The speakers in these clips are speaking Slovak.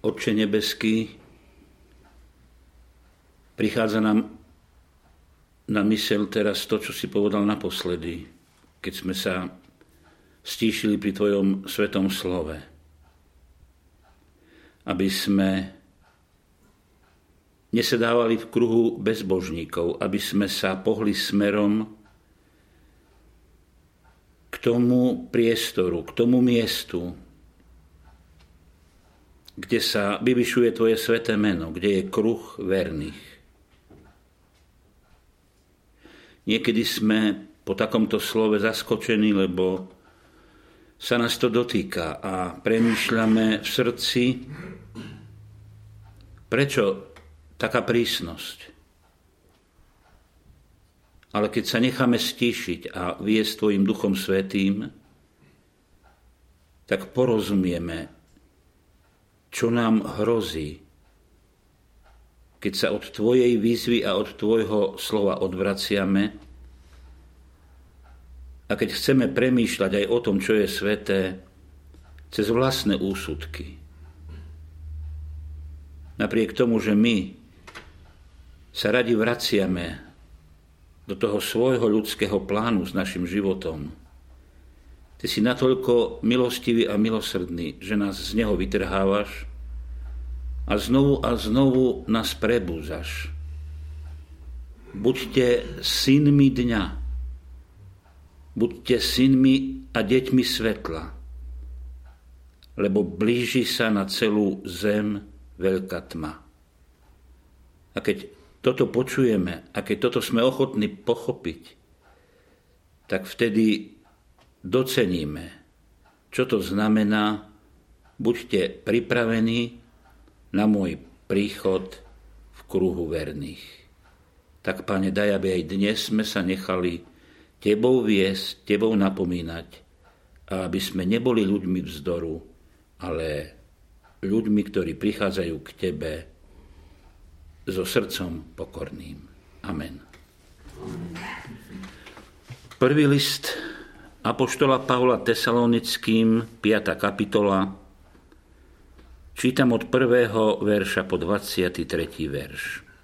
Otče nebeský, prichádza nám na myseľ teraz to, čo si povedal naposledy, keď sme sa stíšili pri Tvojom svetom slove. Aby sme nesedávali v kruhu bezbožníkov, aby sme sa pohli smerom k tomu priestoru, k tomu miestu, kde sa vyvyšuje Tvoje sveté meno, kde je kruh verných. Niekedy sme po takomto slove zaskočení, lebo sa nás to dotýka a premýšľame v srdci, prečo taká prísnosť. Ale keď sa necháme stíšiť a viesť Tvojim Duchom Svätým, tak porozumieme, čo nám hrozí, keď sa od Tvojej výzvy a od Tvojho slova odvraciame a keď chceme premýšľať aj o tom, čo je sväté, cez vlastné úsudky. Napriek tomu, že my sa radi vraciame do toho svojho ľudského plánu s našim životom, Ty si natoľko milostivý a milosrdný, že nás z neho vytrhávaš a znovu nás prebúzaš. Buďte synmi dňa, buďte synmi a deťmi svetla, lebo blíži sa na celú zem veľká tma. A keď toto počujeme a keď toto sme ochotní pochopiť, tak vtedy doceníme, čo to znamená: buďte pripravení na môj príchod v kruhu verných. Tak, Pane, daj, aby aj dnes sme sa nechali Tebou viesť, Tebou napomínať, a aby sme neboli ľuďmi vzdoru, ale ľuďmi, ktorí prichádzajú k Tebe so srdcom pokorným. Amen. Prvý list apoštola Pavla Tesalonickým, 5. kapitola, čítam od 1. verša po 23. verš.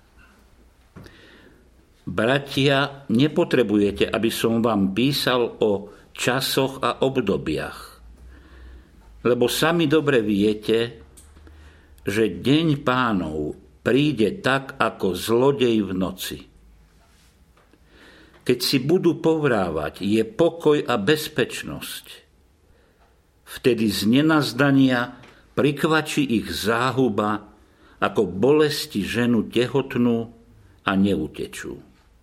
Bratia, nepotrebujete, aby som vám písal o časoch a obdobiach, lebo sami dobre viete, že deň Pánov príde tak, ako zlodej v noci. Keď si budú povrávať, je pokoj a bezpečnosť. Vtedy z nenazdania prikvačí ich záhuba, ako bolesti ženu tehotnú a neutečú.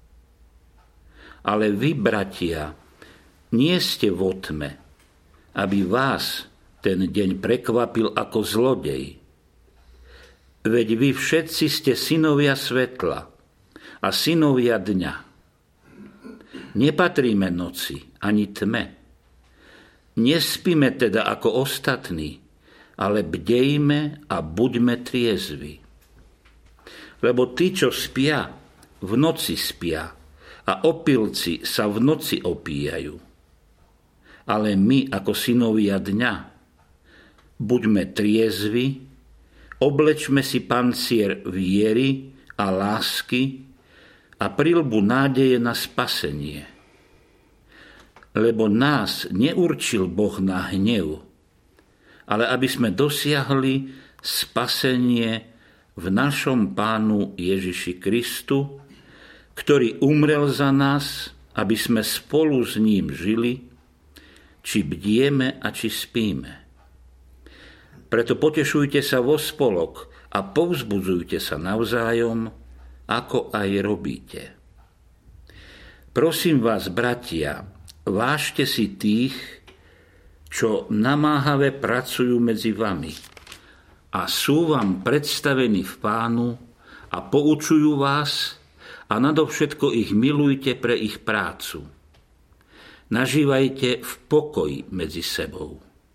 Ale vy, bratia, nie ste vo tme, aby vás ten deň prekvapil ako zlodej. Veď vy všetci ste synovia svetla a synovia dňa. Nepatríme noci ani tme. Nespíme teda ako ostatní, ale bdejme a buďme triezvi. Lebo tí, čo spia, v noci spia a opilci sa v noci opíjajú. Ale my, ako synovia dňa, buďme triezvi, oblečme si pancier viery a lásky a prilbu nádeje na spasenie. Lebo nás neurčil Boh na hnev, ale aby sme dosiahli spasenie v našom Pánu Ježiši Kristu, ktorý umrel za nás, aby sme spolu s ním žili, či bdieme a či spíme. Preto potešujte sa vo spolok a povzbudzujte sa navzájom, ako aj robíte. Prosím vás, bratia, vážte si tých, čo namáhave pracujú medzi vami a sú vám predstavení v Pánu a poučujú vás a nadovšetko ich milujte pre ich prácu. Nažívajte v pokoji medzi sebou.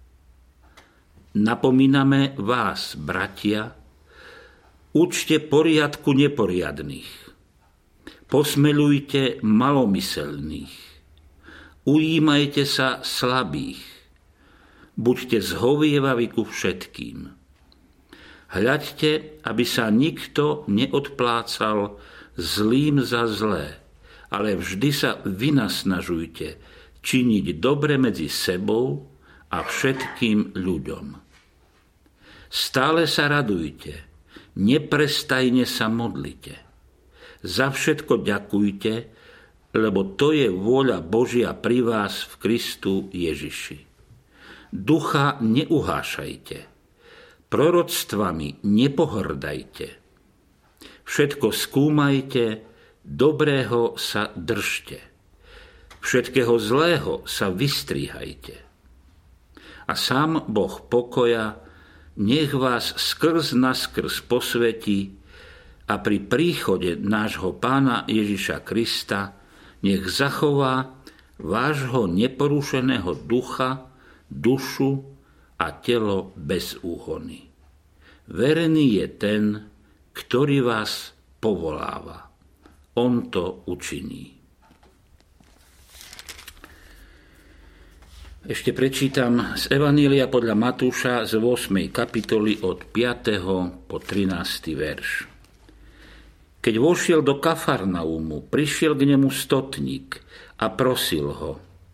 Napomíname vás, bratia, učte poriadku neporiadnych, posmeľujte malomyselných, ujímajte sa slabých, buďte zhovievaví ku všetkým. Hľaďte, aby sa nikto neodplácal zlým za zlé, ale vždy sa vynasnažujte činiť dobre medzi sebou a všetkým ľuďom. Stále sa radujte, neprestajne sa modlite. Za všetko ďakujte, lebo to je vôľa Božia pri vás v Kristu Ježiši. Ducha neuhášajte, proroctvami nepohrdajte. Všetko skúmajte, dobrého sa držte. Všetkého zlého sa vystrihajte. A sám Boh pokoja nech vás skrz naskrz posvätí a pri príchode nášho Pána Ježiša Krista nech zachová vášho neporušeného ducha, dušu a telo bez úhony. Verný je ten, ktorý vás povoláva. On to učiní. Ešte prečítam z Evanília podľa Matúša z 8. kapitoly od 5. po 13. verš. Keď vošiel do Kafarnaumu, prišiel k nemu stotník a prosil ho: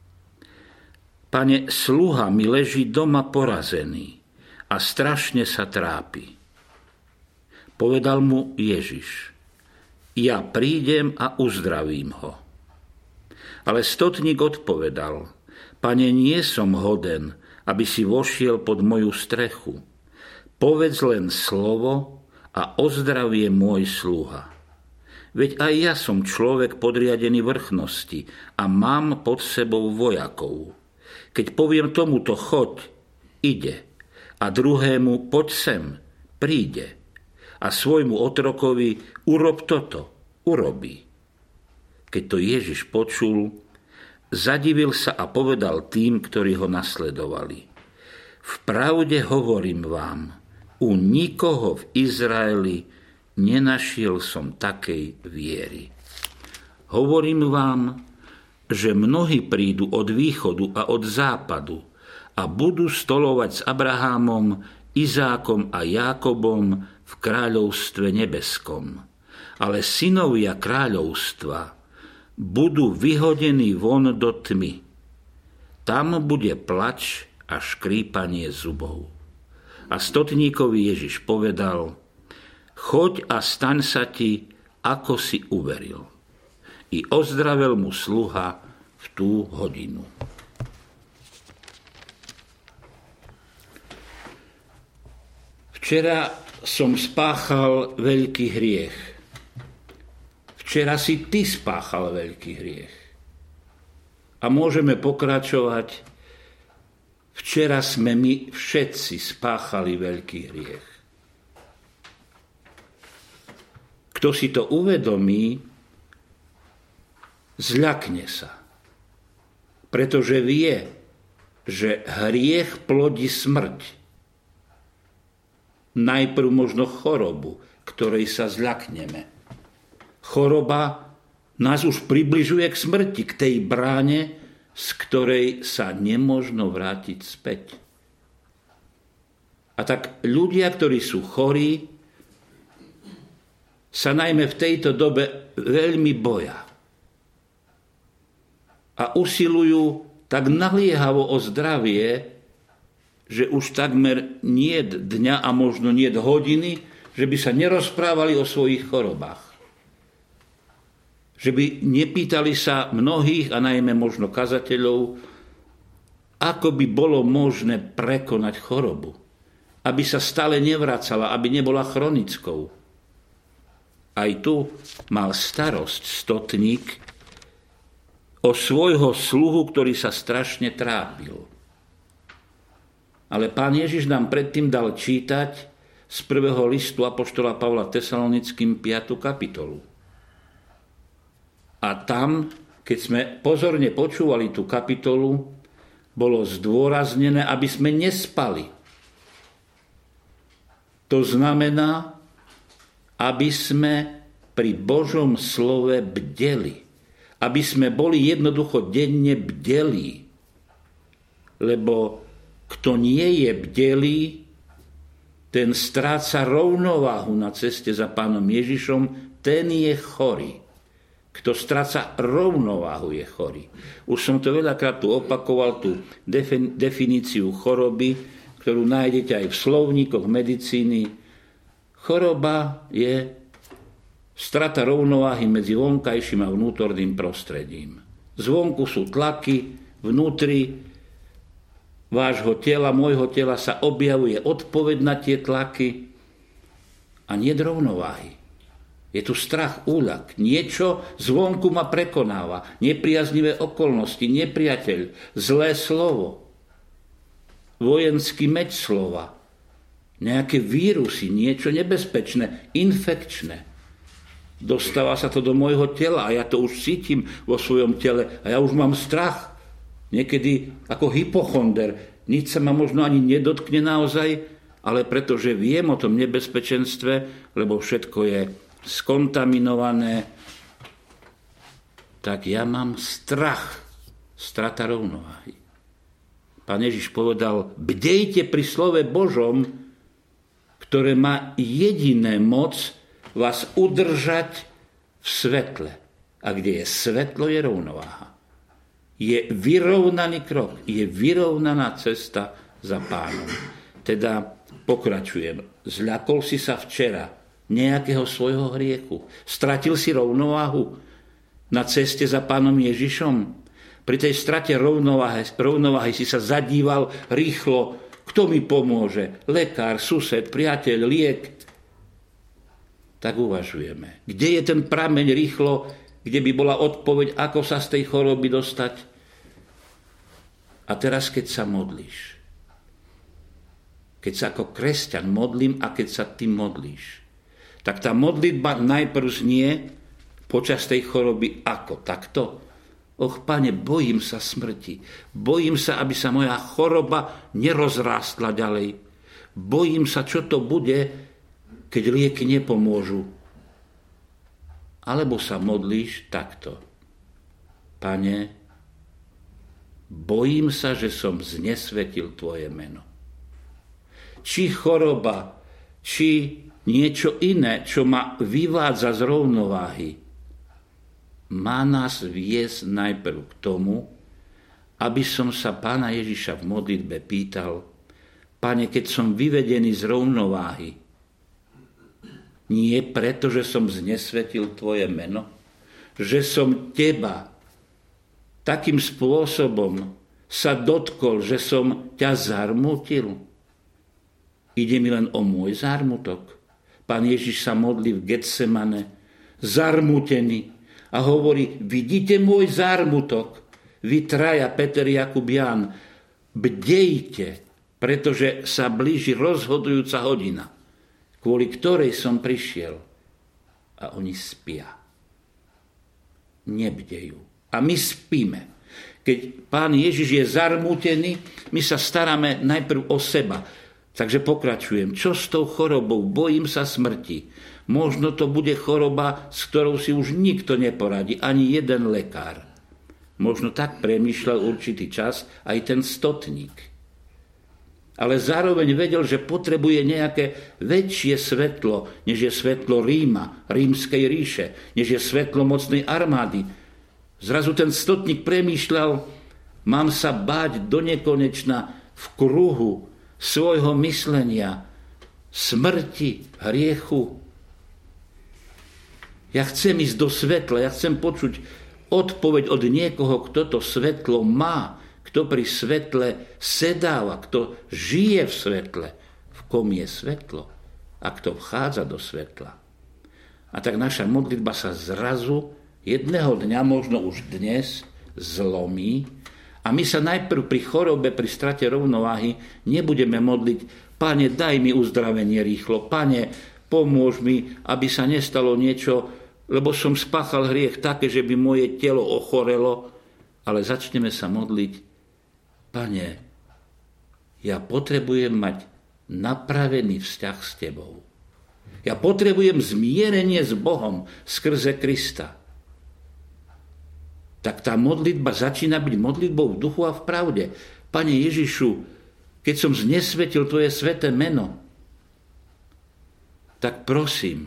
Pane, sluha mi leží doma porazený a strašne sa trápi. Povedal mu Ježiš: Ja prídem a uzdravím ho. Ale stotník odpovedal: Pane, nie som hoden, aby si vošiel pod moju strechu. Povedz len slovo a ozdravie môj sluha. Veď aj ja som človek podriadený vrchnosti a mám pod sebou vojakov. Keď poviem tomuto choď, ide, a druhému poď sem, príde, a svojmu otrokovi urob toto, urobí. Keď to Ježiš počul, zadivil sa a povedal tým, ktorí ho nasledovali: Vpravde hovorím vám, u nikoho v Izraeli nenašiel som takej viery. Hovorím vám, že mnohí prídu od východu a od západu a budú stolovať s Abrahámom, Izákom a Jákobom v kráľovstve nebeskom. Ale synovia kráľovstva budú vyhodení von do tmy. Tam bude plač a škrípanie zubov. A stotníkovi Ježiš povedal: Choď a staň sa ti, ako si uveril. I ozdravel mu sluha v tú hodinu. Včera som spáchal veľký hriech. Včera si ty spáchal veľký hriech. A môžeme pokračovať. Včera sme my všetci spáchali veľký hriech. Kto si to uvedomí, zľakne sa. Pretože vie, že hriech plodí smrť. Najprv možno chorobu, ktorej sa zľakneme. Choroba nás už približuje k smrti, k tej bráne, z ktorej sa nemožno vrátiť späť. A tak ľudia, ktorí sú chorí, sa najmä v tejto dobe veľmi boja. A usilujú tak naliehavo o zdravie, že už takmer niet dňa a možno niet hodiny, že by sa nerozprávali o svojich chorobách. Že by nepýtali sa mnohých, a najmä možno kazateľov, ako by bolo možné prekonať chorobu. Aby sa stále nevracala, aby nebola chronickou. Aj tu mal starosť stotník o svojho sluhu, ktorý sa strašne trápil. Ale Pán Ježiš nám predtým dal čítať z prvého listu apoštola Pavla Tesalonickým 5. kapitolu. A tam, keď sme pozorne počúvali tú kapitolu, bolo zdôraznené, aby sme nespali. To znamená, aby sme pri Božom slove bdeli. Aby sme boli jednoducho denne bdelí. Lebo kto nie je bdelý, ten stráca rovnováhu na ceste za Pánom Ježišom, ten je chorý. Kto stráca rovnováhu, je chorý. Už som to veľakrát tu opakoval, tú definíciu choroby, ktorú nájdete aj v slovníkoch medicíny. Choroba je strata rovnováhy medzi vonkajším a vnútorným prostredím. Zvonku sú tlaky, vnútri vášho tela, môjho tela sa objavuje odpoveď na tie tlaky a nie rovnováhy. Je tu strach, úľak. Niečo zvonku ma prekonáva. Nepriaznivé okolnosti, nepriateľ, zlé slovo, vojenský meč slova, nejaké vírusy, niečo nebezpečné, infekčné. Dostáva sa to do môjho tela a ja to už cítim vo svojom tele a ja už mám strach. Niekedy ako hypochonder. Nič sa ma možno ani nedotkne naozaj, ale pretože viem o tom nebezpečenstve, lebo všetko je skontaminované, tak ja mám strach, strata rovnováhy. Pán Ježiš povedal, bdejte pri slove Božom, ktoré má jediné moc vás udržať v svetle. A kde je svetlo, je rovnováha. Je vyrovnaný krok, je vyrovnaná cesta za Pánom. Teda pokračujem. Zľakol si sa včera nejakého svojho hriechu. Stratil si rovnováhu na ceste za Pánom Ježišom. Pri tej strate rovnováhy si sa zadíval rýchlo, kto mi pomôže? Lekár, sused, priateľ, liek. Tak uvažujeme. Kde je ten prameň rýchlo, kde by bola odpoveď, ako sa z tej choroby dostať? A teraz, keď sa modlíš, keď sa ako kresťan modlím a keď sa ty modlíš, tak tá modlitba najprv znie počas tej choroby ako? Takto? Och, Pane, bojím sa smrti. Bojím sa, aby sa moja choroba nerozrástla ďalej. Bojím sa, čo to bude, keď lieky nepomôžu. Alebo sa modlíš takto. Pane, bojím sa, že som znesvetil Tvoje meno. Či choroba, či niečo iné, čo ma vyvádza z rovnováhy, má nás viesť najprv k tomu, aby som sa Pána Ježiša v modlitbe pýtal, Pane, keď som vyvedený z rovnováhy, nie preto, že som znesvetil Tvoje meno, že som Teba takým spôsobom sa dotkol, že som ťa zarmutil. Ide mi len o môj zármutok. Pán Ježiš sa modlí v Getsemane, zarmutený a hovorí, vidíte môj zármutok, vy traja, Peter, Jakub, Ján, bdejte, pretože sa blíži rozhodujúca hodina, kvôli ktorej som prišiel. A oni spia. Nebdejú. A my spíme. Keď Pán Ježiš je zarmútený, my sa staráme najprv o seba. Takže pokračujem. Čo s tou chorobou? Bojím sa smrti. Možno to bude choroba, s ktorou si už nikto neporadí, ani jeden lekár. Možno tak premýšľal určitý čas aj ten stotník. Ale zároveň vedel, že potrebuje nejaké väčšie svetlo, než je svetlo Ríma, rímskej ríše, než je svetlo mocnej armády. Zrazu ten stotník premýšľal, mám sa báť do nekonečna v kruhu svojho myslenia, smrti, hriechu. Ja chcem ísť do svetla, ja chcem počuť odpoveď od niekoho, kto to svetlo má, kto pri svetle sedáva, kto žije v svetle, v kom je svetlo a kto vchádza do svetla. A tak naša modlitba sa zrazu jedného dňa, možno už dnes, zlomí a my sa najprv pri chorobe, pri strate rovnováhy nebudeme modliť, Pane, daj mi uzdravenie rýchlo, Pane, pomôž mi, aby sa nestalo niečo, lebo som spáchal hriech také, že by moje telo ochorelo, ale začneme sa modliť, Pane, ja potrebujem mať napravený vzťah s Tebou. Ja potrebujem zmierenie s Bohom skrze Krista. Tak tá modlitba začína byť modlitbou v duchu a v pravde. Pane Ježišu, keď som znesvetil Tvoje sveté meno, tak prosím,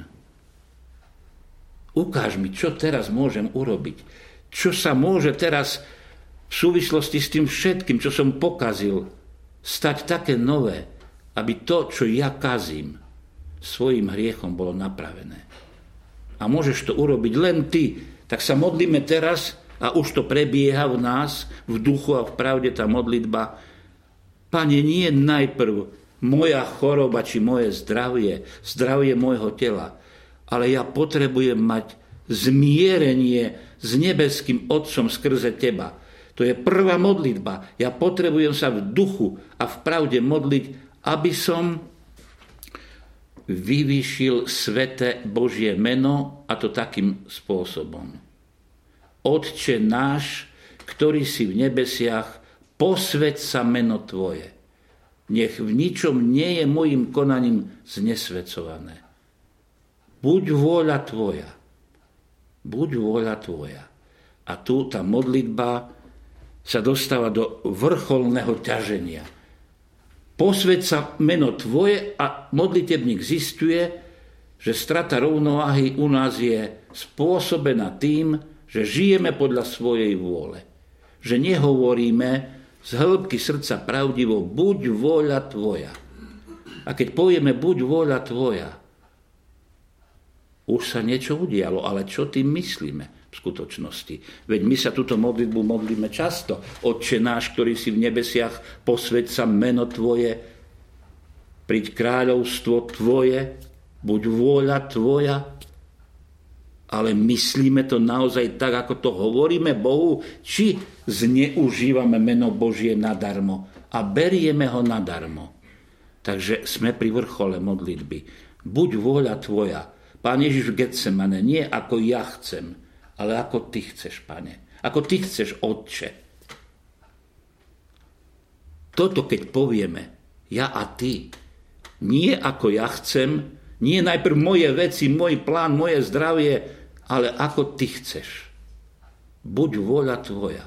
ukáž mi, čo teraz môžem urobiť. Čo sa môže teraz v súvislosti s tým všetkým, čo som pokazil, stať také nové, aby to, čo ja kazím, svojim hriechom bolo napravené. A môžeš to urobiť len ty. Tak sa modlíme teraz a už to prebieha v nás, v duchu a v pravde tá modlitba. Pane, nie najprv moja choroba či moje zdravie môjho tela, ale ja potrebujem mať zmierenie s nebeským Otcom skrze teba. To je prvá modlitba. Ja potrebujem sa v duchu a v pravde modliť, aby som vyvýšil sväté Božie meno, a to takým spôsobom. Otče náš, ktorý si v nebesiach, posväť sa meno Tvoje. Nech v ničom nie je mojim konaním znesvedcované. Buď vôľa Tvoja. Buď vôľa Tvoja. A tu tá modlitba sa dostáva do vrcholného ťaženia. Posväť sa meno Tvoje a modlitebník zisťuje, že strata rovnováhy u nás je spôsobená tým, že žijeme podľa svojej vôle. Že nehovoríme z hĺbky srdca pravdivo, buď vôľa Tvoja. A keď povieme buď vôľa Tvoja, už sa niečo udialo, ale čo tým myslíme v skutočnosti? Veď my sa túto modlitbu modlíme často. Otče náš, ktorý si v nebesiach, posväť sa meno Tvoje, príď kráľovstvo Tvoje, buď vôľa Tvoja. Ale myslíme to naozaj tak, ako to hovoríme Bohu, či zneužívame meno Božie nadarmo a berieme ho nadarmo. Takže sme pri vrchole modlitby. Buď vôľa Tvoja. Pán Ježiš v Getsemane, nie ako ja chcem, ale ako Ty chceš, Pane. Ako Ty chceš, Otče. Toto keď povieme, ja a Ty, nie ako ja chcem, nie najprv moje veci, môj plán, moje zdravie, ale ako Ty chceš. Buď vôľa Tvoja.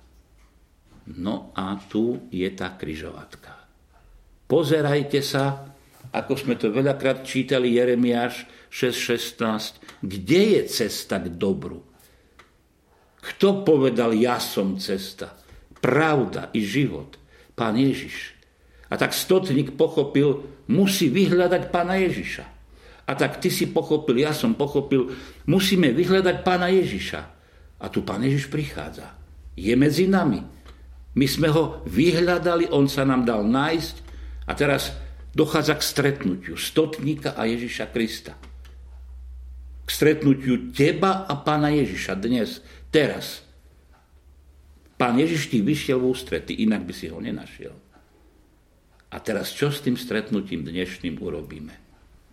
No a tu je tá križovatka. Pozerajte sa, ako sme to veľakrát čítali, Jeremiáš 6.16, kde je cesta k dobru? Kto povedal, ja som cesta, pravda i život? Pán Ježiš. A tak stotník pochopil, musí vyhľadať Pána Ježiša. A tak ty si pochopil, ja som pochopil, musíme vyhľadať Pána Ježiša. A tu Pán Ježiš prichádza. Je medzi nami. My sme ho vyhľadali, on sa nám dal nájsť a teraz dochádza k stretnutiu stotníka a Ježiša Krista. K stretnutiu teba a Pána Ježiša dnes, teraz. Pán Ježiš ti vyšiel v ústrety, inak by si ho nenašiel. A teraz čo s tým stretnutím dnešným urobíme?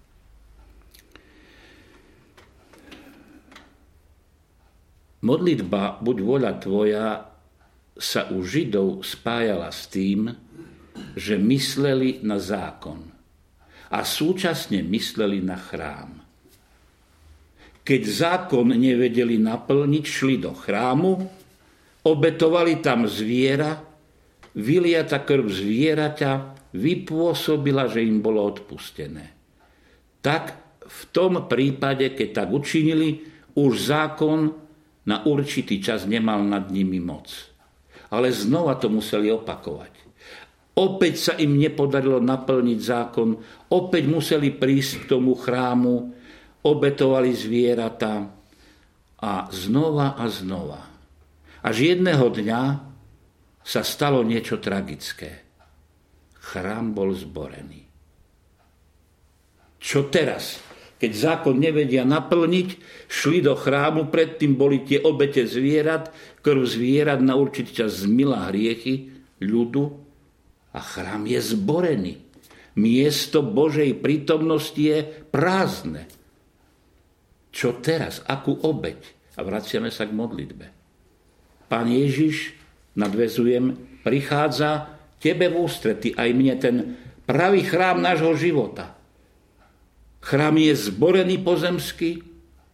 Modlitba buď vôľa Tvoja sa u Židov spájala s tým, že mysleli na zákon a súčasne mysleli na chrám. Keď zákon nevedeli naplniť, šli do chrámu, obetovali tam zviera, vyliata krv zvieraťa vypôsobila, že im bolo odpustené. Tak v tom prípade, keď tak učinili, už zákon na určitý čas nemal nad nimi moc. Ale znova to museli opakovať. Opäť sa im nepodarilo naplniť zákon, opäť museli prísť k tomu chrámu, obetovali zvieratá a znova a znova. Až jedného dňa sa stalo niečo tragické. Chrám bol zborený. Čo teraz? Keď zákon nevedia naplniť, šli do chrámu, predtým boli tie obete zvierat, krv zvierat na určitý čas zmila hriechy ľudu a chrám je zborený. Miesto Božej prítomnosti je prázdne. Čo teraz? Akú obeť? A vraciame sa k modlitbe. Pán Ježiš, nadväzujem, prichádza tebe v ústrety, aj mne, ten pravý chrám nášho života. Chrám je zborený pozemský,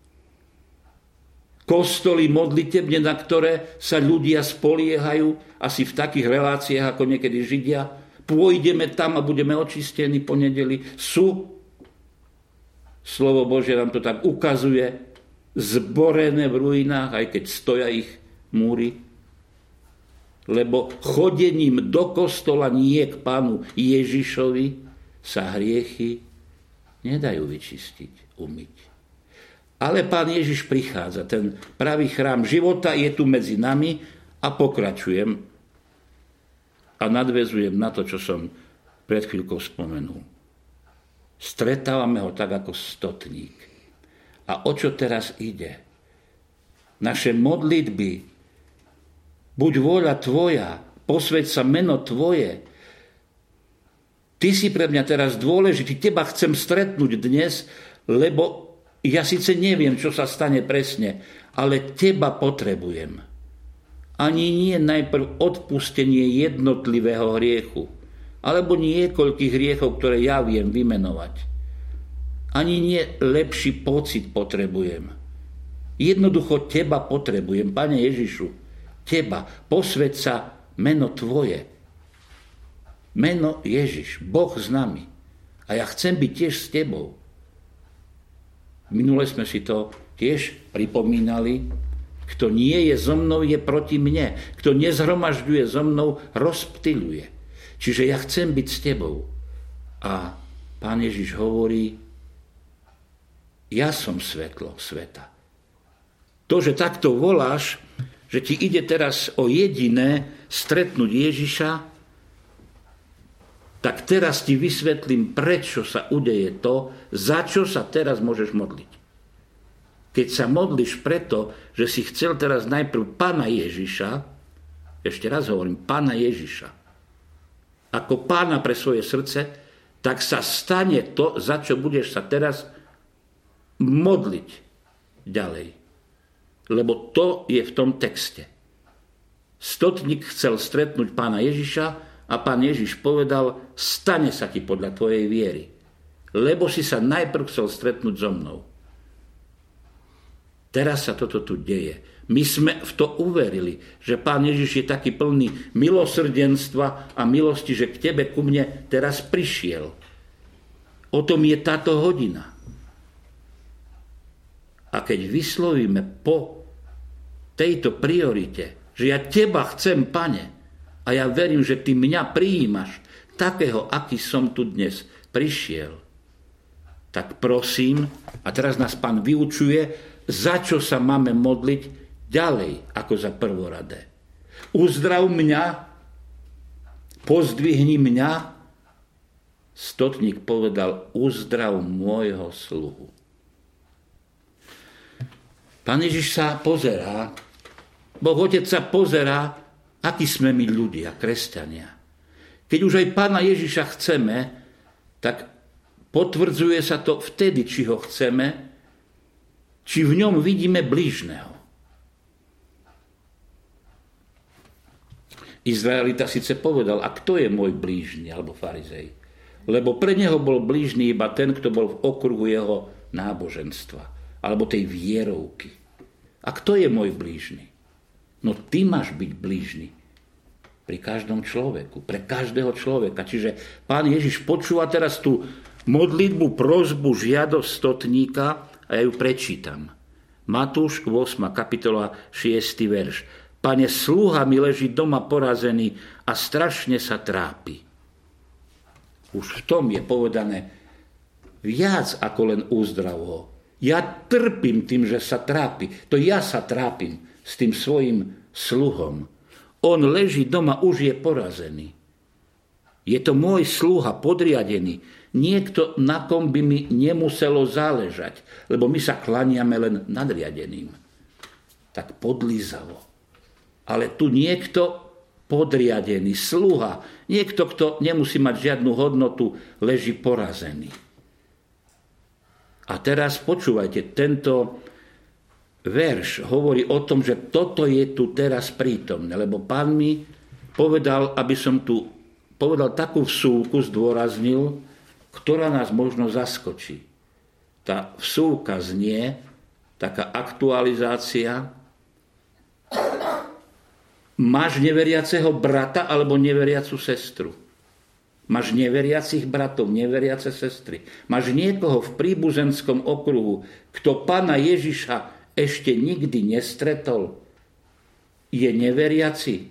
kostoly modlitebne, na ktoré sa ľudia spoliehajú, asi v takých reláciách, ako niekedy Židia. Pôjdeme tam a budeme očistení po nedeli. Sú. Slovo Božie nám to tak ukazuje, zborené v ruinách, aj keď stoja ich múry. Lebo chodením do kostola nie k Pánu Ježišovi sa hriechy nedajú vyčistiť, umyť. Ale Pán Ježiš prichádza, ten pravý chrám života je tu medzi nami a pokračujem a nadväzujem na to, čo som pred chvíľkou spomenul. Stretávame ho tak ako stotník. A o čo teraz ide? Naše modlitby, buď vôľa tvoja, posväť sa meno tvoje. Ty si pre mňa teraz dôležitý, teba chcem stretnúť dnes, lebo ja síce neviem, čo sa stane presne, ale teba potrebujem. Ani nie najprv odpustenie jednotlivého hriechu, alebo niekoľkých hriechov, ktoré ja viem vymenovať. Ani nie lepší pocit potrebujem. Jednoducho teba potrebujem, Pane Ježišu. Teba, posväť sa meno tvoje. Meno Ježiš, Boh s nami. A ja chcem byť tiež s tebou. Minule sme si to tiež pripomínali. Kto nie je so mnou, je proti mne. Kto nezhromažďuje so mnou, rozptyľuje. Čiže ja chcem byť s tebou. A Pán Ježiš hovorí, ja som svetlo sveta. To, že takto voláš, že ti ide teraz o jediné stretnúť Ježiša, tak teraz ti vysvetlím, prečo sa udeje to, za čo sa teraz môžeš modliť. Keď sa modlíš preto, že si chcel teraz najprv Pána Ježiša, ešte raz hovorím, Pána Ježiša, ako Pána pre svoje srdce, tak sa stane to, za čo budeš sa teraz modliť ďalej. Lebo to je v tom texte. Stotník chcel stretnúť Pána Ježiša a Pán Ježiš povedal, stane sa ti podľa tvojej viery. Lebo si sa najprv chcel stretnúť so mnou. Teraz sa toto tu deje. My sme v to uverili, že Pán Ježiš je taký plný milosrdenstva a milosti, že k tebe, ku mne teraz prišiel. O tom je táto hodina. A keď vyslovíme po tejto priorite, že ja teba chcem, Pane, a ja verím, že ty mňa prijímaš takého, aký som tu dnes prišiel, tak prosím, a teraz nás Pán vyučuje, za čo sa máme modliť ďalej ako za prvoradé. Uzdrav mňa, pozdvihni mňa. Stotník povedal, uzdrav môjho sluhu. Pán Ježiš sa pozerá, Boh Otec sa pozerá, akí sme my ľudia, kresťania. Keď už aj Pána Ježiša chceme, tak potvrdzuje sa to vtedy, či ho chceme, či v ňom vidíme blížneho. Izraelita síce povedal, a kto je môj blížny, alebo farizej? Lebo pre neho bol blížny iba ten, kto bol v okruhu jeho náboženstva, alebo tej vierovky. A kto je môj blížny? No ty máš byť blížny pri každom človeku, pre každého človeka. Čiže Pán Ježiš počúva teraz tú modlitbu, prosbu, žiadosť stotníka a ja ju prečítam. Matúš 8. kapitola 6. verš. Pane, sluha mi leží doma porazený a strašne sa trápi. Už v tom je povedané viac ako len uzdrav ho. Ja trpím tým, že sa trápi. To ja sa trápim s tým svojim sluhom. On leží doma, už je porazený. Je to môj sluha, podriadený. Niekto, na kom by mi nemuselo záležať, lebo my sa klaniame len nadriadeným. Tak podlízavo. Ale tu niekto podriadený, sluha, niekto, kto nemusí mať žiadnu hodnotu, leží porazený. A teraz počúvajte, tento verš hovorí o tom, že toto je tu teraz prítomné, lebo Pán mi povedal, aby som tu povedal takú vsúvku, zdôraznil, ktorá nás možno zaskočí. Tá vsúvka znie, taká aktualizácia. Máš neveriaceho brata alebo neveriacu sestru? Máš neveriacich bratov, neveriace sestry. Máš niekoho v príbuzenskom okruhu, kto Pána Ježiša ešte nikdy nestretol. Je neveriaci.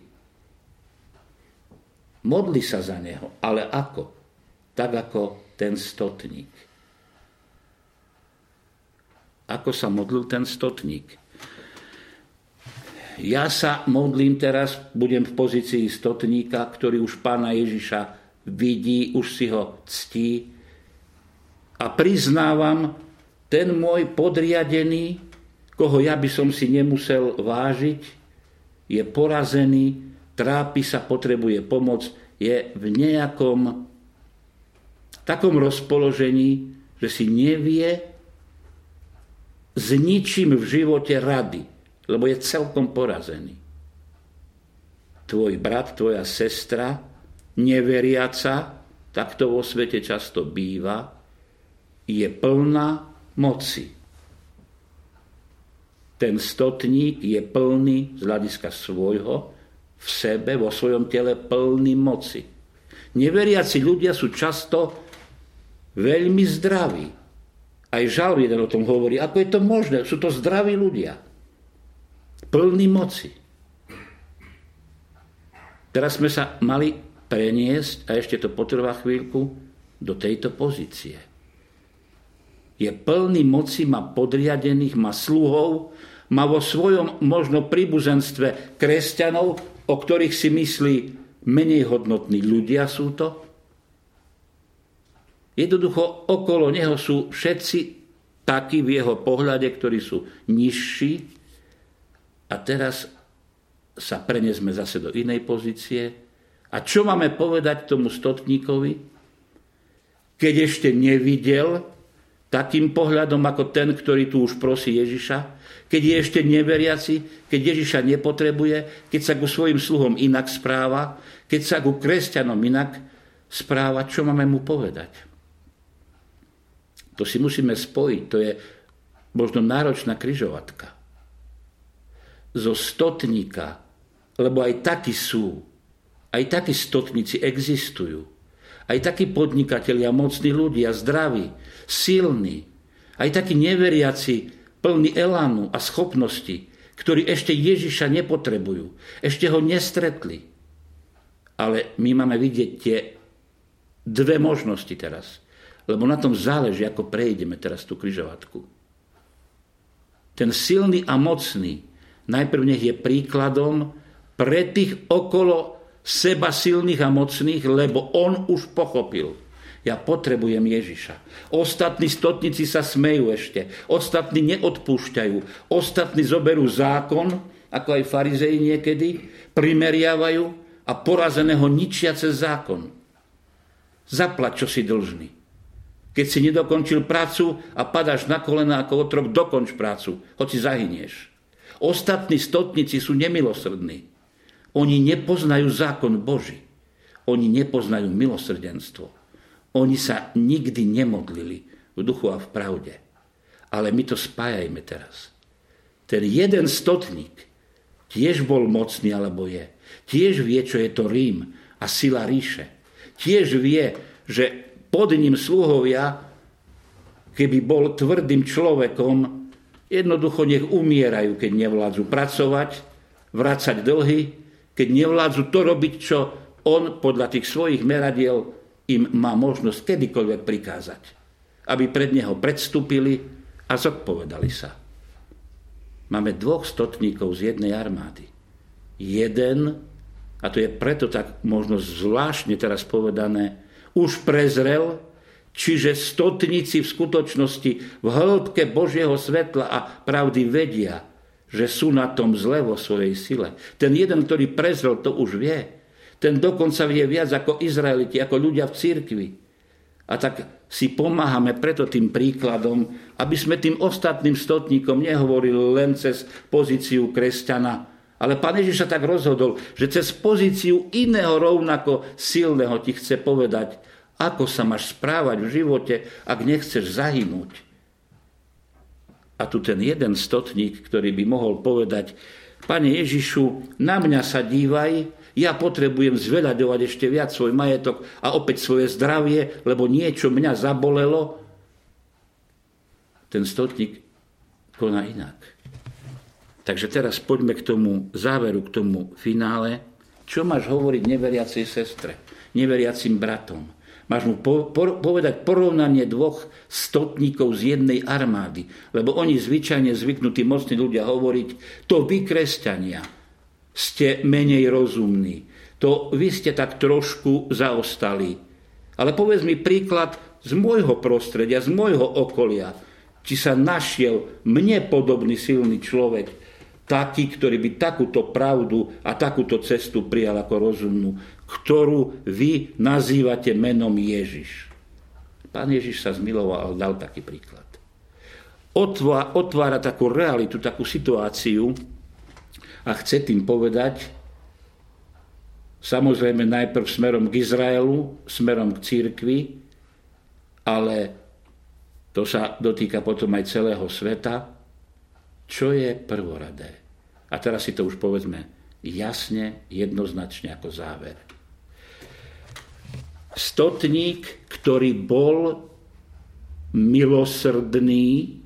Modli sa za neho. Ale ako? Tak ako ten stotník. Ako sa modlil ten stotník? Ja sa modlím teraz, budem v pozícii stotníka, ktorý už Pána Ježiša vidí, už si ho ctí. A priznávam, ten môj podriadený, koho ja by som si nemusel vážiť, je porazený, trápi sa, potrebuje pomoc, je v nejakom takom rozpoložení, že si nevie s ničím v živote rady, lebo je celkom porazený. Tvoj brat, tvoja sestra, neveriaca, tak to vo svete často býva, je plná moci. Ten stotník je plný z hľadiska svojho, v sebe, vo svojom tele plný moci. Neveriaci ľudia sú často veľmi zdraví. Aj Žalm jeden o tom hovorí. Ako je to možné? Sú to zdraví ľudia. Plný moci. Teraz sme sa mali preniesť, a ešte to potrvá chvíľku, do tejto pozície. Je plný moci, má podriadených, má sluhov, má vo svojom možno príbuzenstve kresťanov, o ktorých si myslí menej hodnotní ľudia sú to. Jednoducho okolo neho sú všetci takí v jeho pohľade, ktorí sú nižší. A teraz sa preniesme zase do inej pozície. A čo máme povedať tomu stotníkovi, keď ešte nevidel takým pohľadom ako ten, ktorý tu už prosí Ježiša, keď je ešte neveriaci, keď Ježiša nepotrebuje, keď sa ku svojim sluhom inak správa, keď sa ku kresťanom inak správa, čo máme mu povedať? To si musíme spojiť, to je možno náročná križovatka. Zo stotníka, lebo aj takí sú, aj takí stotníci existujú, aj takí podnikatelia, mocní ľudia, zdraví, silní, aj takí neveriaci, plní elánu a schopnosti, ktorí ešte Ježiša nepotrebujú, ešte ho nestretli. Ale my máme vidieť tie dve možnosti teraz, lebo na tom záleží, ako prejdeme teraz tú križovatku. Ten silný a mocný najprv nech je príkladom pre tých okolo seba silných a mocných, lebo on už pochopil. Ja potrebujem Ježiša. Ostatní stotníci sa smejú ešte. Ostatní neodpúšťajú. Ostatní zoberú zákon, ako aj farizei niekedy, primeriavajú a porazeného ničia cez zákon. Zaplať, čo si dlžný. Keď si nedokončil prácu a padáš na kolena ako otrok, dokonč prácu, hoci zahynieš. Ostatní stotníci sú nemilosrdní. Oni nepoznajú zákon Boží. Oni nepoznajú milosrdenstvo. Oni sa nikdy nemodlili v duchu a v pravde. Ale my to spájajme teraz. Ten jeden stotník tiež bol mocný, alebo je. Tiež vie, čo je to Rím a sila ríše. Tiež vie, že pod ním sluhovia, keby bol tvrdým človekom, jednoducho nech umierajú, keď nevládzu pracovať, vracať dlhy, keď nevládzu to robiť, čo on podľa tých svojich meradiel im má možnosť kedykoľvek prikázať. Aby pred neho predstúpili a zodpovedali sa. Máme dvoch stotníkov z jednej armády. Jeden, a to je preto tak možno zvláštne teraz povedané, už prezrel, čiže stotníci v skutočnosti v hĺbke Božieho svetla a pravdy vedia, že sú na tom zle vo svojej sile. Ten jeden, ktorý prezrel, to už vie. Ten dokonca vie viac ako Izraeliti, ako ľudia v cirkvi. A tak si pomáhame preto tým príkladom, aby sme tým ostatným stotníkom nehovorili len cez pozíciu kresťana, ale Pán Ježiš sa tak rozhodol, že cez pozíciu iného rovnako silného ti chce povedať, ako sa máš správať v živote, ak nechceš zahynúť. A tu ten jeden stotník, ktorý by mohol povedať, Pane Ježišu, na mňa sa dívaj, Ja potrebujem zveľaďovať ešte viac svoj majetok a opäť svoje zdravie, lebo niečo mňa zabolelo. Ten stotník koná inak. Takže teraz poďme k tomu záveru, k tomu finále. Čo máš hovoriť neveriacej sestre, neveriacim bratom? Máš mu povedať porovnanie dvoch stotníkov z jednej armády, lebo oni zvyčajne zvyknutí mocní ľudia hovoriť, to vy, kresťania, ste menej rozumní, to vy ste tak trošku zaostali. Ale povedz mi príklad z môjho prostredia, z môjho okolia, či sa našiel mne podobný silný človek, taký, ktorý by takúto pravdu a takúto cestu prijal ako rozumnú, ktorú vy nazývate menom Ježiš. Pán Ježiš sa zmiloval a dal taký príklad. Otvára takú realitu, takú situáciu a chce tým povedať, samozrejme najprv smerom k Izraelu, smerom k cirkvi, ale to sa dotýka potom aj celého sveta, čo je prvoradé. A teraz si to už povedzme jasne, jednoznačne ako záver. Stotník, ktorý bol milosrdný,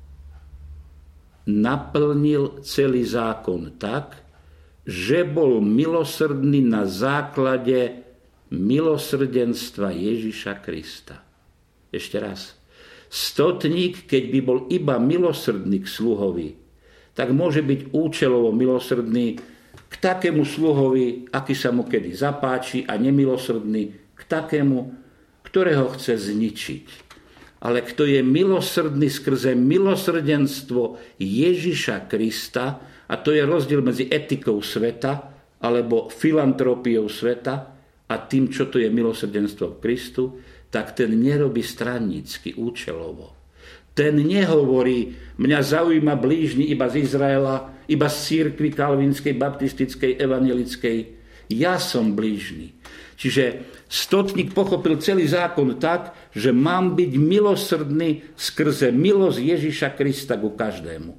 naplnil celý zákon tak, že bol milosrdný na základe milosrdenstva Ježiša Krista. Ešte raz. Stotník, keď by bol iba milosrdný k sluhovi, tak môže byť účelovo milosrdný k takému sluhovi, aký sa mu kedy zapáči, a nemilosrdný k takému, ktorého chce zničiť. Ale kto je milosrdný skrze milosrdenstvo Ježiša Krista, a to je rozdiel medzi etikou sveta alebo filantropiou sveta a tým, čo to je milosrdenstvo Kristu, tak ten nerobí stranícky, účelovo. Ten nehovorí, mňa zaujíma blížny iba z Izraela, iba z cirkvi kalvínskej, baptistickej, evangelickej. Ja som blížny. Čiže stotník pochopil celý zákon tak, že mám byť milosrdný skrze milosť Ježiša Krista ku každému.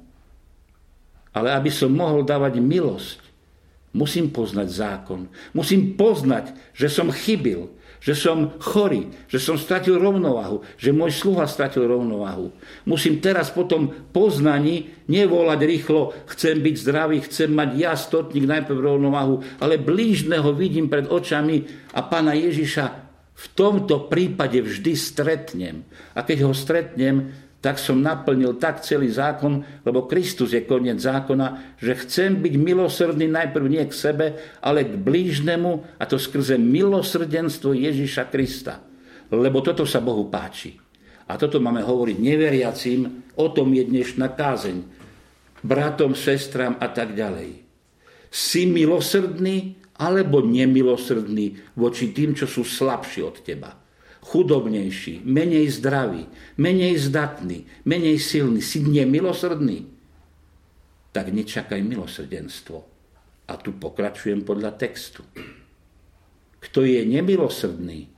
Ale aby som mohol dávať milosť, musím poznať zákon. Musím poznať, že som chybil, že som chorý, že som stratil rovnováhu, že môj sluha stratil rovnováhu. Musím teraz po tom poznaní nevolať rýchlo, chcem byť zdravý, chcem mať ja, stotník, najprv rovnováhu, ale blížneho vidím pred očami a Pána Ježiša v tomto prípade vždy stretnem. A keď ho stretnem, tak som naplnil tak celý zákon, lebo Kristus je koniec zákona, že chcem byť milosrdný najprv nie k sebe, ale k blížnemu, a to skrze milosrdenstvo Ježiša Krista. Lebo toto sa Bohu páči. A toto máme hovoriť neveriacím, o tom je dnešná kázeň. Bratom, sestram a tak ďalej. Si milosrdný alebo nemilosrdný voči tým, čo sú slabší od teba. Chudobnejší, menej zdravý, menej zdatný, menej silný, si nemilosrdný, tak nečakaj milosrdenstvo. A tu pokračujem podľa textu. Kto je nemilosrdný,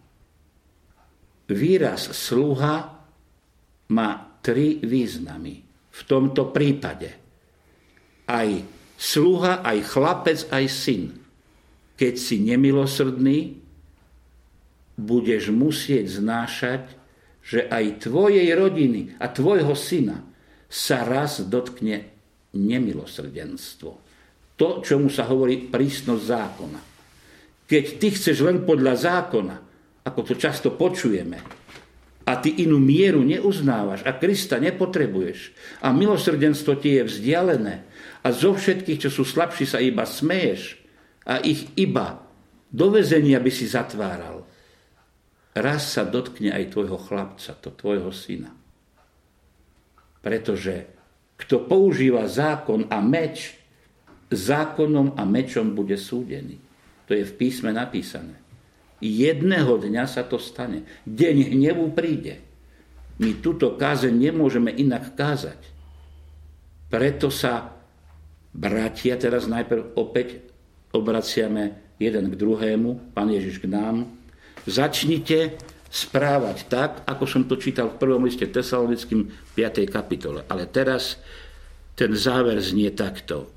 výraz sluha má 3 významy. V tomto prípade aj sluha, aj chlapec, aj syn. Keď si nemilosrdný, budeš musieť znášať, že aj tvojej rodiny a tvojho syna sa raz dotkne nemilosrdenstvo. To, čomu sa hovorí prísnosť zákona. Keď ty chceš len podľa zákona, ako to často počujeme, a ty inú mieru neuznávaš a Krista nepotrebuješ a milosrdenstvo ti je vzdialené a zo všetkých, čo sú slabší, sa iba smeješ a ich iba do väzenia by si zatváral, raz sa dotkne aj tvojho chlapca, to tvojho syna. Pretože kto používa zákon a meč, zákonom a mečom bude súdený. To je v písme napísané. Jedného dňa sa to stane. Deň hnevu príde. My túto kázeň nemôžeme inak kázať. Preto sa, bratia, teraz najprv opäť obraciame jeden k druhému, Pán Ježiš k nám. Začnite správať tak, ako som to čítal v prvom liste Tesalonickým 5. kapitole. Ale teraz ten záver znie takto.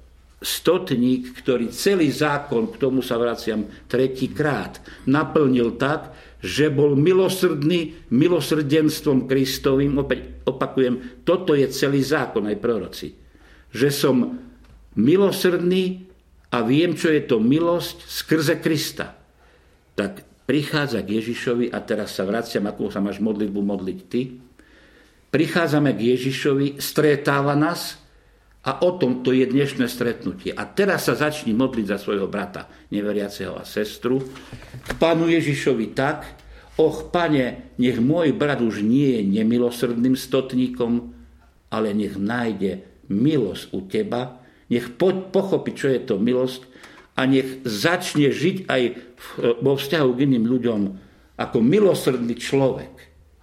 stotník, ktorý celý zákon, k tomu sa vraciam tretíkrát, naplnil tak, že bol milosrdný milosrdenstvom Kristovým. Opäť opakujem, toto je celý zákon aj proroci. Že som milosrdný a viem, čo je to milosť skrze Krista. Tak prichádza k Ježišovi a teraz sa vraciam, ako sa máš modlitbu modliť ty. Prichádzame k Ježišovi, stretáva nás a o tom to je dnešné stretnutie. A teraz sa začni modliť za svojho brata, neveriaceho a sestru, k Pánu Ježišovi tak: Pane, nech môj brat už nie je nemilosrdným stotníkom, ale nech nájde milosť u Teba, nech pochopí, čo je to milosť a nech začne žiť aj vo vzťahu k iným ľuďom ako milosrdný človek.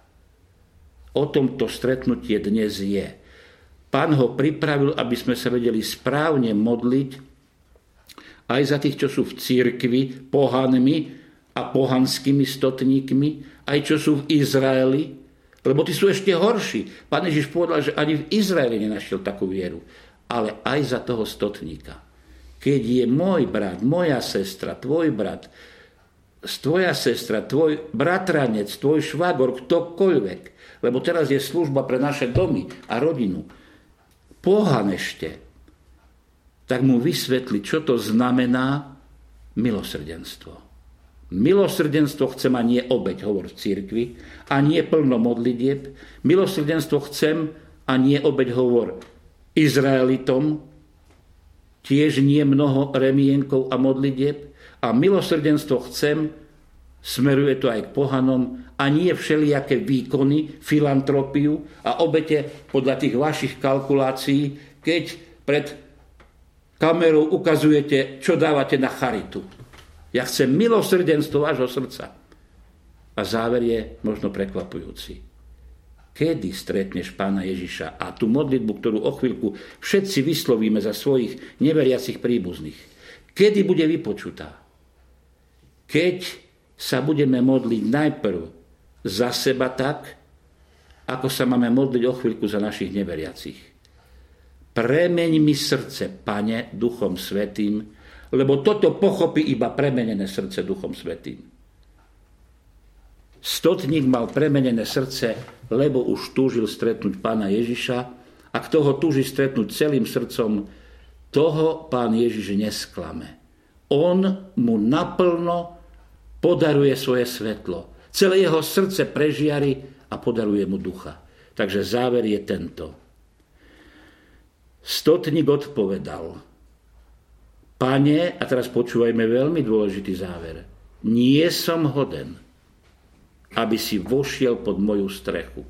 O tomto stretnutie dnes je. Pán ho pripravil, aby sme sa vedeli správne modliť aj za tých, čo sú v cirkvi pohanmi a pohanskými stotníkmi, aj čo sú v Izraeli, lebo tí sú ešte horší. Pán Ježiš povedal, že ani v Izraeli nenašiel takú vieru, ale aj za toho stotníka. Keď je môj brat, moja sestra, tvoj brat, tvoja sestra, tvoj bratranec, tvoj švagor, ktokoľvek, lebo teraz je služba pre naše domy a rodinu, pohan ešte, tak mu vysvetli, čo to znamená milosrdenstvo. Milosrdenstvo chcem a nie obeť, hovor v cirkvi, a nie plno modlitieb. Milosrdenstvo chcem a nie obeť, hovor Izraelitom, tiež nie mnoho remienkov a modlitieb. A milosrdenstvo chcem, smeruje to aj k pohanom, a nie všelijaké výkony, filantropiu a obete podľa tých vašich kalkulácií, keď pred kamerou ukazujete, čo dávate na charitu. Ja chcem milosrdenstvo vášho srdca. A záver je možno prekvapujúci. Kedy stretneš Pána Ježiša a tú modlitbu, ktorú o chvíľku všetci vyslovíme za svojich neveriacich príbuzných, kedy bude vypočutá? Keď sa budeme modliť najprv za seba tak, ako sa máme modliť o chvíľku za našich neveriacich. Premeň mi srdce, Pane, Duchom Svätým, lebo toto pochopí iba premenené srdce Duchom Svätým. Stotník mal premenené srdce, lebo už túžil stretnúť Pána Ježiša, a kto ho túži stretnúť celým srdcom, toho Pán Ježiš nesklame. On mu naplno podaruje svoje svetlo. Celé jeho srdce prežiari a podaruje mu ducha. Takže záver je tento. Stotník odpovedal: Pane, a teraz počúvajme veľmi dôležitý záver, nie som hoden, aby si vošiel pod moju strechu.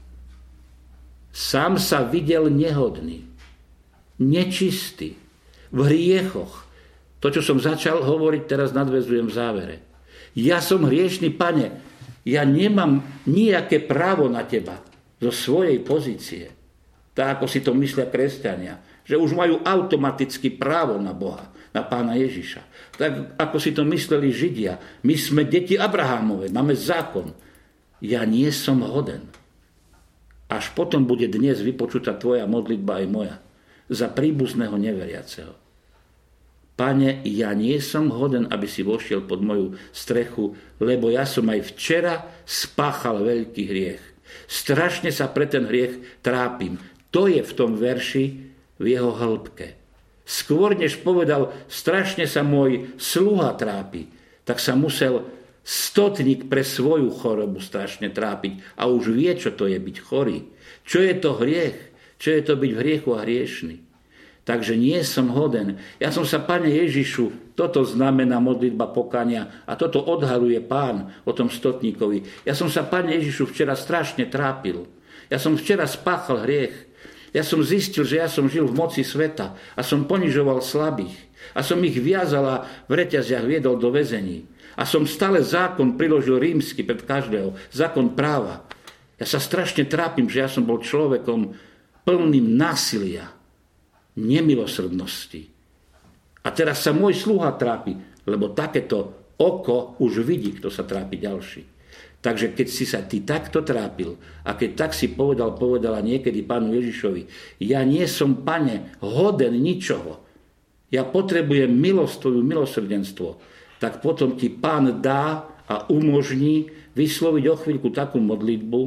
Sám sa videl nehodný, nečistý, v hriechoch. To, čo som začal hovoriť, teraz nadväzujem v závere. Ja som hriešný, Pane, ja nemám nejaké právo na teba zo svojej pozície. Tak, ako si to myslia kresťania, že už majú automaticky právo na Boha, na Pána Ježiša. Tak, ako si to mysleli Židia. My sme deti Abrahámove, máme zákon. Ja nie som hoden. Až potom bude dnes vypočutá tvoja modlitba aj moja za príbuzného neveriaceho. Pane, ja nie som hoden, aby si vošiel pod moju strechu, lebo ja som aj včera spáchal veľký hriech. Strašne sa pre ten hriech trápim. To je v tom verši v jeho hĺbke. Skôr než povedal, strašne sa môj sluha trápi, tak sa musel stotník pre svoju chorobu strašne trápiť a už vie, čo to je byť chorý. Čo je to hriech? Čo je to byť v hriechu a hriešný? Takže nie som hoden. Ja som sa, Pane Ježišu, toto znamená modlitba pokania a toto odhaluje Pán o tom stotníkovi. Ja som sa, Pane Ježišu, včera strašne trápil. Ja som včera spáchal hriech. Ja som zistil, že ja som žil v moci sveta a som ponižoval slabých. A som ich viazal a v reťaziach viedol do väzení. A som stále zákon priložil rímsky pred každého. Zákon práva. Ja sa strašne trápim, že ja som bol človekom plným násilia, nemilosrdnosti. A teraz sa môj sluha trápi, lebo takéto oko už vidí, kto sa trápi ďalší. Takže keď si sa ty takto trápil a keď tak si povedala niekedy Pánu Ježišovi, ja nie som, Pane, hoden ničoho, ja potrebujem milosť tvoju, milosrdenstvo, tak potom ti Pán dá a umožní vysloviť o chvíľku takú modlitbu.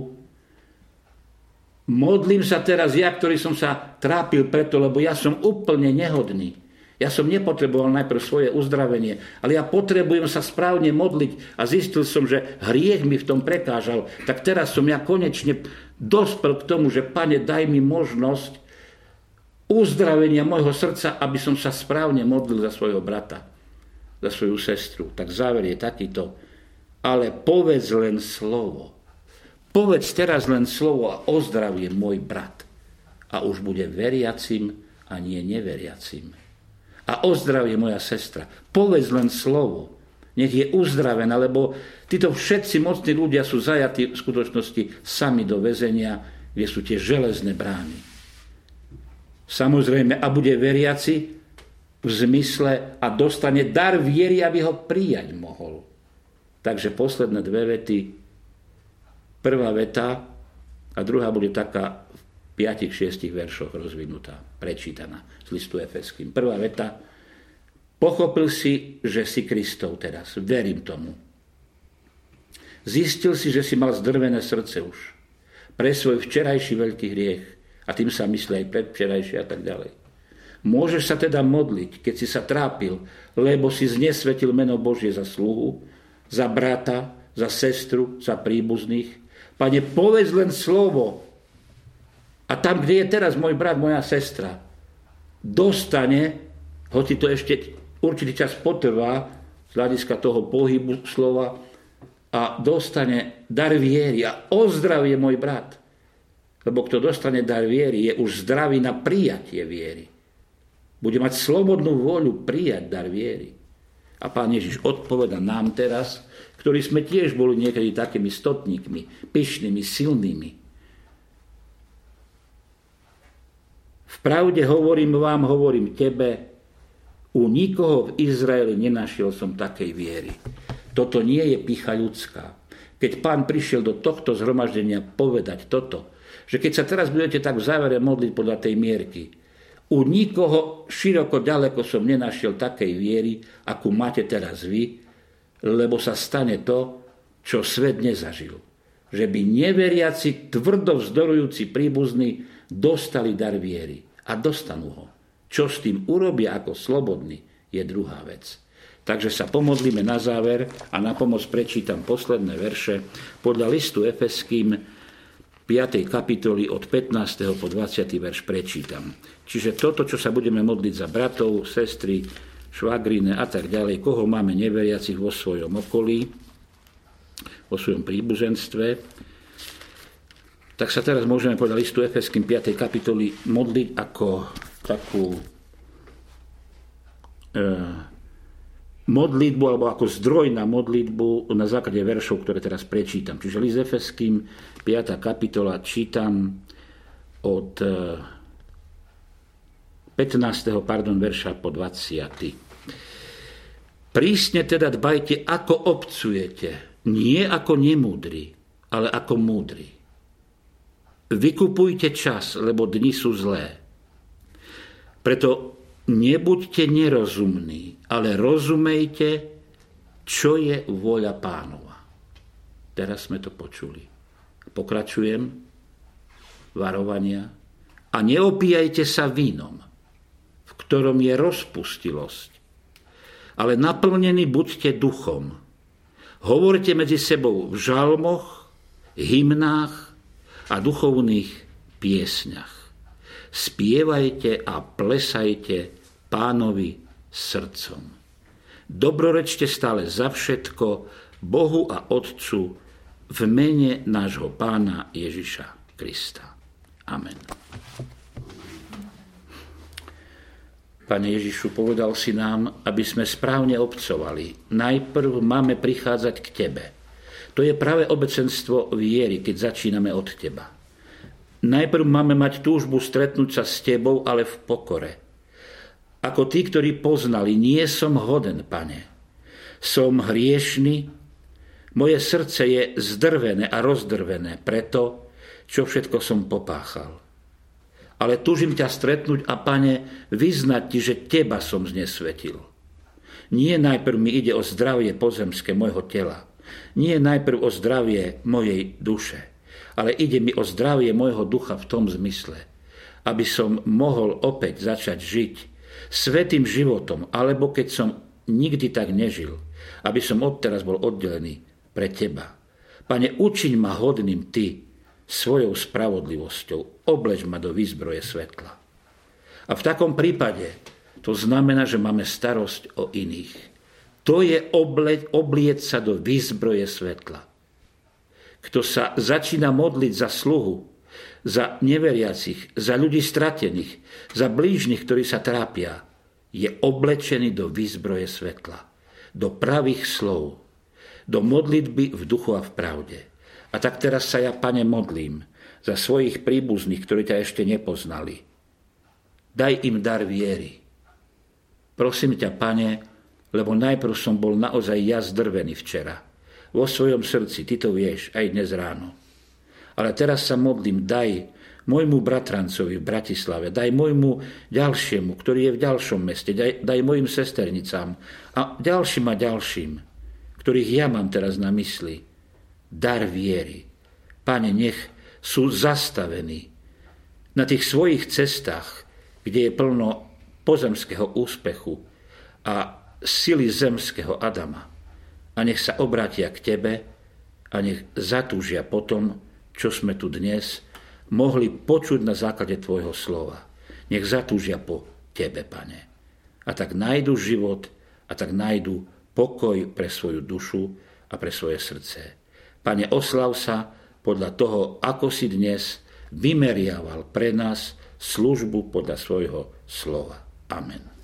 Modlím sa teraz ja, ktorý som sa trápil preto, lebo ja som úplne nehodný. Ja som nepotreboval najprv svoje uzdravenie, ale ja potrebujem sa správne modliť a zistil som, že hriech mi v tom prekážal. Tak teraz som ja konečne dospel k tomu, že Pane, daj mi možnosť uzdravenia môjho srdca, aby som sa správne modlil za svojho brata, za svoju sestru. Tak záver je takýto. Ale povedz len slovo. Povedz teraz len slovo a ozdravie môj brat. A už bude veriacim a nie neveriacim. A ozdravie moja sestra. Povedz len slovo. Nech je uzdravená, lebo títo všetci mocní ľudia sú zajatí v skutočnosti sami do väzenia, kde sú tie železné brány. Samozrejme, a bude veriaci v zmysle a dostane dar viery, aby ho prijať mohol. Takže posledné dve vety. Prvá veta a druhá bude taká v 5-6 veršoch rozvinutá, prečítaná z listu Efeským. Prvá veta. Pochopil si, že si Kristov teraz. Verím tomu. Zistil si, že si mal zdrvené srdce už pre svoj včerajší veľký hriech a tým sa myslí aj predvčerajší a tak ďalej. Môžeš sa teda modliť, keď si sa trápil, lebo si znesvetil meno Božie za sluhu, za brata, za sestru, za príbuzných. Pane, povedz len slovo. A tam, kde je teraz môj brat, moja sestra, dostane, hoci to ešte určitý čas potrvá, z hľadiska toho pohybu slova, a dostane dar viery a ozdravie môj brat. Lebo kto dostane dar viery, je už zdravý na prijatie viery. Bude mať slobodnú vôľu prijať dar viery. A Pán Ježiš odpoveda nám teraz, ktorí sme tiež boli niekedy takými stotníkmi, pyšnými, silnými. Vpravde hovorím vám, hovorím tebe, u nikoho v Izraeli nenašiel som takej viery. Toto nie je pýcha ľudská. Keď Pán prišiel do tohto zhromaždenia povedať toto, že keď sa teraz budete tak v závere modliť podľa tej mierky, u nikoho široko ďaleko som nenašiel takej viery, akú máte teraz vy, lebo sa stane to, čo svet nezažil. Že by neveriaci, tvrdo vzdorujúci príbuzní dostali dar viery. A dostanú ho. Čo s tým urobia ako slobodní, je druhá vec. Takže sa pomodlíme na záver a na pomoc prečítam posledné verše podľa listu Efeským 5. kapitoly od 15. po 20. verš prečítam. Čiže toto, čo sa budeme modliť za bratov, sestry, švagrine a tak ďalej, koho máme neveriacich vo svojom okolí, vo svojom príbuzenstve, tak sa teraz môžeme podľa listu Efeským 5. kapitoly modliť ako takú modlitbu alebo ako zdroj na modlitbu na základe veršov, ktoré teraz prečítam. Čiže list Efeským 5. kapitola čítam od 15. verša po 20. Prísne teda dbajte, ako obcujete, nie ako nemúdri, ale ako múdri. Vykupujte čas, lebo dni sú zlé. Preto nebuďte nerozumní, ale rozumejte, čo je vôľa Pánova. Teraz sme to počuli. Pokračujem. Varovania. A neopíjajte sa vínom, v ktorom je rozpustilosť, ale naplnení buďte duchom. Hovorte medzi sebou v žalmoch, hymnách a duchovných piesňach. Spievajte a plesajte Pánovi srdcom. Dobrorečte stále za všetko Bohu a Otcu v mene nášho Pána Ježiša Krista. Amen. Pane Ježišu, povedal si nám, aby sme správne obcovali. Najprv máme prichádzať k Tebe. To je práve obecenstvo viery, keď začíname od Teba. Najprv máme mať túžbu stretnúť sa s Tebou, ale v pokore. Ako tí, ktorí poznali, nie som hoden, Pane. Som hriešny, moje srdce je zdrvené a rozdrvené preto, čo všetko som popáchal. ale túžim ťa stretnúť a, Pane, vyznať ti, že teba som znesvetil. Nie najprv mi ide o zdravie pozemské môjho tela, nie najprv o zdravie mojej duše, ale ide mi o zdravie môjho ducha v tom zmysle, aby som mohol opäť začať žiť svätým životom, alebo keď som nikdy tak nežil, aby som odteraz bol oddelený pre teba. Pane, učiň ma hodným ty svojou spravodlivosťou, obleč ma do výzbroje svetla. A v takom prípade to znamená, že máme starosť o iných. To je oblieť sa do výzbroje svetla. Kto sa začína modliť za sluhu, za neveriacich, za ľudí stratených, za blížnych, ktorí sa trápia, je oblečený do výzbroje svetla, do pravých slov, do modlitby v duchu a v pravde. A tak teraz sa ja, Pane, modlím za svojich príbuzných, ktorí ťa ešte nepoznali. Daj im dar viery. Prosím ťa, Pane, lebo najprv som bol naozaj ja zdrvený včera. Vo svojom srdci, ty to vieš, aj dnes ráno. Ale teraz sa modlím, daj môjmu bratrancovi v Bratislave, daj môjmu ďalšiemu, ktorý je v ďalšom meste, daj mojim sesternicám a ďalším, ktorých ja mám teraz na mysli, dar viery. Pane, nech sú zastavení na tých svojich cestách, kde je plno pozemského úspechu a sily zemského Adama. A nech sa obrátia k tebe a nech zatúžia po tom, čo sme tu dnes mohli počuť na základe tvojho slova. Nech zatúžia po tebe, Pane. A tak nájdu život a tak nájdu pokoj pre svoju dušu a pre svoje srdce. Pane, oslav sa podľa toho, ako si dnes vymeriaval pre nás službu podľa svojho slova. Amen.